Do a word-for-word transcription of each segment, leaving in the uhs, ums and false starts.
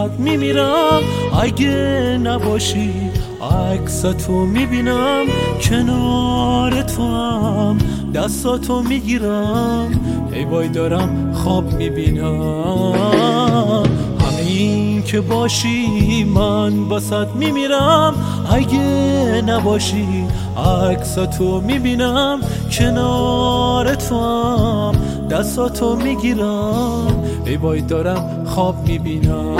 واسط میمیرم اگه نباشی. عکساتو میبینم کنار تو هم دستاتو میگیرم ای وای دارم خواب میبینم. همین که باشی من واسط میمیرم اگه نباشی. عکساتو میبینم کنار تو هم دستاتو میگیرم ای وای دارم خواب میبینم.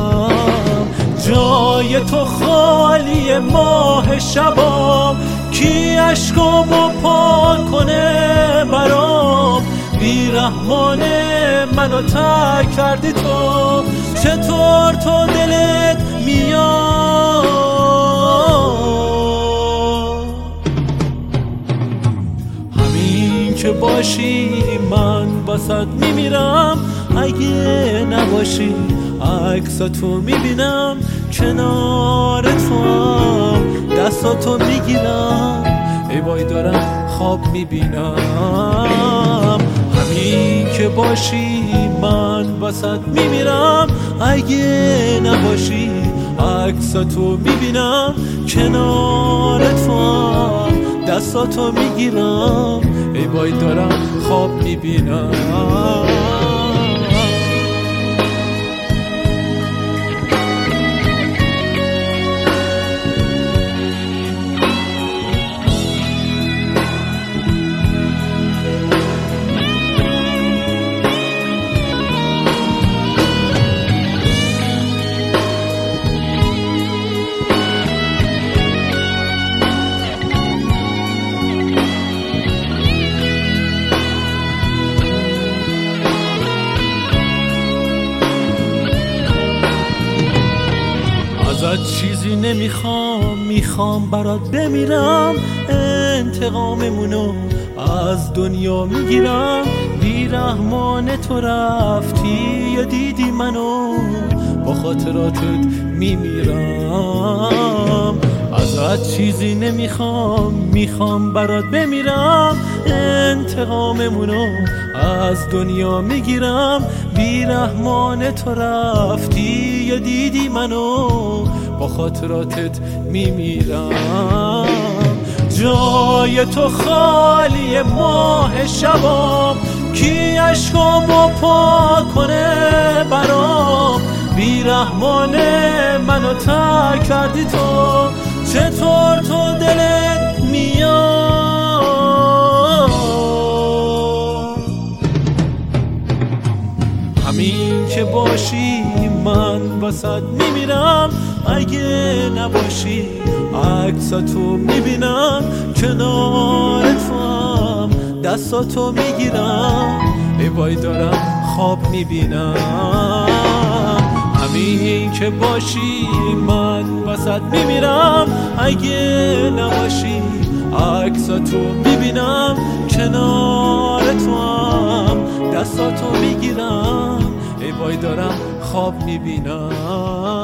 جای تو خالی ماه شبام کی عشقامو پاک کنه برام. بیرحمانه منو ترک کردی تو چطور تو دلت میاد. همین که باشی من واسط میمیرم اگه نباشی. عکساتو میبینم کنار تو هم دستاتو میگیرم ای وای دارم خواب میبینم. همین که باشی من واسط میمیرم اگه نباشی. عکساتو میبینم کنار تو هم دستاتو میگیرم ای وای دارم خواب میبینم. ازت چیزی نمیخوام میخوام برات بمیرم. انتقاممونو از دنیا میگیرم. بیرحمانه تو رفتی یا دیدی منو با خاطراتت میمیرم. ازت چیزی نمیخوام میخوام برات بمیرم. انتقاممونو از دنیا میگیرم. بیرحمانه تو رفتی یا دیدی منو با خاطراتت میمیرم. جای تو خالی ماه شبام کی عشقامو پاک کنه برام. بیرحمانه منو ترک کردی تو چطور تو دلت میاد. همین که باشی من واسط میمیرم اگه نباشی. عکساتو میبینم کنار تو هم دستاتو میگیرم ای وای دارم خواب میبینم. همین که باشی من واسط میمیرم اگه نباشی. عکساتو میبینم کنار تو هم دستاتو میگیرم ای وای دارم خواب میبینم.